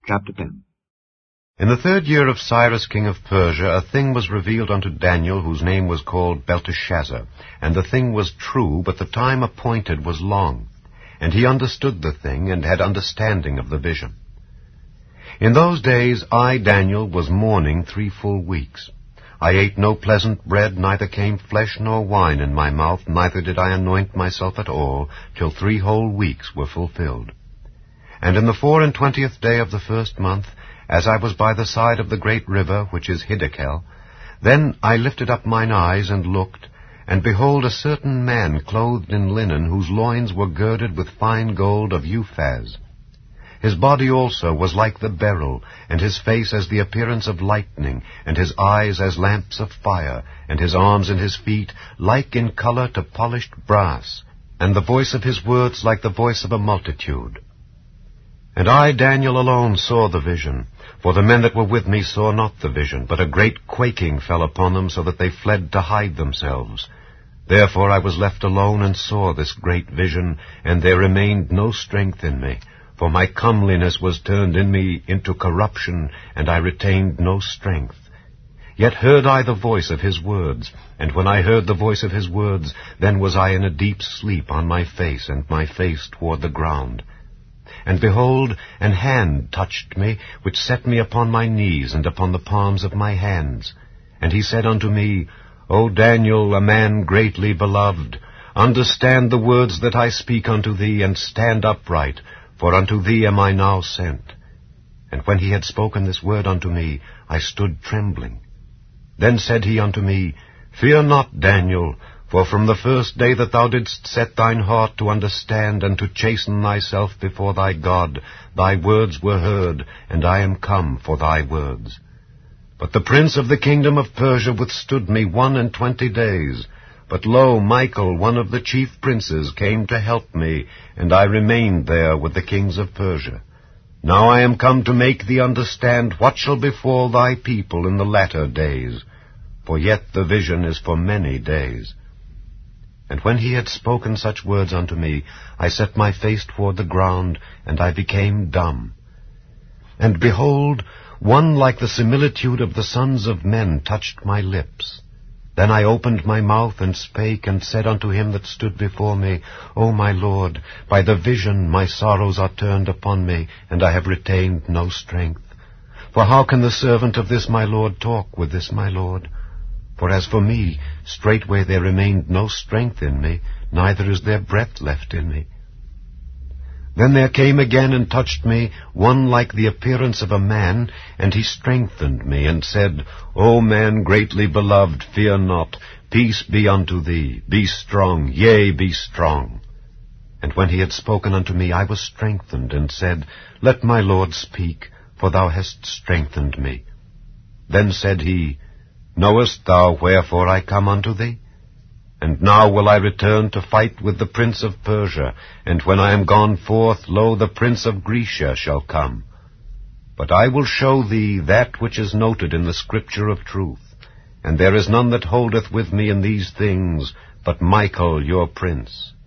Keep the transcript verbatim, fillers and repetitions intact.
Chapter ten. In the third year of Cyrus king of Persia, a thing was revealed unto Daniel, whose name was called Belteshazzar. And the thing was true, but the time appointed was long. And he understood the thing, and had understanding of the vision. In those days I, Daniel, was mourning three full weeks. I ate no pleasant bread, neither came flesh nor wine in my mouth, neither did I anoint myself at all, till three whole weeks were fulfilled. And in the four and twentieth day of the first month, as I was by the side of the great river, which is Hiddekel, then I lifted up mine eyes and looked, and behold a certain man clothed in linen, whose loins were girded with fine gold of Uphaz. His body also was like the beryl, and his face as the appearance of lightning, and his eyes as lamps of fire, and his arms and his feet like in color to polished brass, and the voice of his words like the voice of a multitude. And I, Daniel, alone saw the vision, for the men that were with me saw not the vision, but a great quaking fell upon them, so that they fled to hide themselves. Therefore I was left alone and saw this great vision, and there remained no strength in me, for my comeliness was turned in me into corruption, and I retained no strength. Yet heard I the voice of his words, and when I heard the voice of his words, then was I in a deep sleep on my face, and my face toward the ground. And behold, an hand touched me, which set me upon my knees, and upon the palms of my hands. And he said unto me, O Daniel, a man greatly beloved, understand the words that I speak unto thee, and stand upright, for unto thee am I now sent. And when he had spoken this word unto me, I stood trembling. Then said he unto me, Fear not, Daniel, for from the first day that thou didst set thine heart to understand and to chasten thyself before thy God, thy words were heard, and I am come for thy words. But the prince of the kingdom of Persia withstood me one and twenty days. But lo, Michael, one of the chief princes, came to help me, and I remained there with the kings of Persia. Now I am come to make thee understand what shall befall thy people in the latter days, for yet the vision is for many days. And when he had spoken such words unto me, I set my face toward the ground, and I became dumb. And behold, one like the similitude of the sons of men touched my lips. Then I opened my mouth and spake, and said unto him that stood before me, O my Lord, by the vision my sorrows are turned upon me, and I have retained no strength. For how can the servant of this my Lord talk with this my Lord? For as for me, straightway there remained no strength in me, neither is there breath left in me. Then there came again and touched me one like the appearance of a man, and he strengthened me, and said, O man greatly beloved, fear not, peace be unto thee, be strong, yea, be strong. And when he had spoken unto me, I was strengthened, and said, Let my Lord speak, for thou hast strengthened me. Then said he, Knowest thou wherefore I come unto thee? And now will I return to fight with the prince of Persia, and when I am gone forth, lo, the prince of Grecia shall come. But I will show thee that which is noted in the scripture of truth, and there is none that holdeth with me in these things, but Michael your prince.